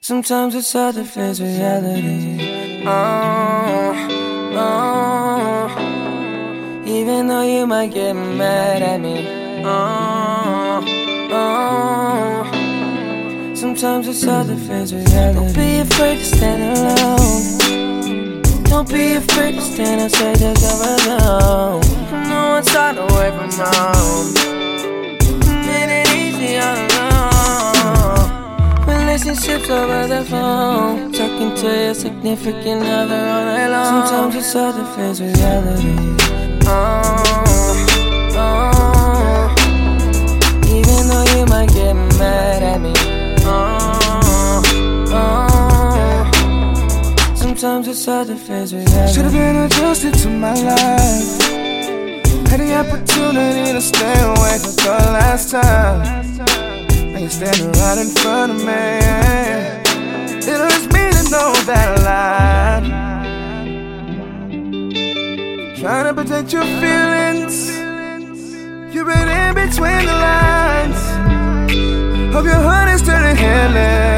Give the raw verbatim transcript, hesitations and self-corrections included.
Sometimes it's hard to face reality. Oh, oh. Even though you might get mad at me. Oh, oh. Sometimes it's hard to face reality. Don't be afraid to stand alone. Don't be afraid to stand outside your comfort zone. No one's trying to away from home. Made it easy all alone. Relationships over the phone. Talking to your significant other all night long. Sometimes it's hard to face reality. Oh, oh. Even though you might get mad at me. Oh, oh. Sometimes it's hard to face reality. Should've been adjusted to my life. Had the opportunity to stay away for the last time. Now you're standing right in front of me. It hurts me to know that I lied. Trying to protect your feelings. You've been in between the lines. Hope your heart is turning healing.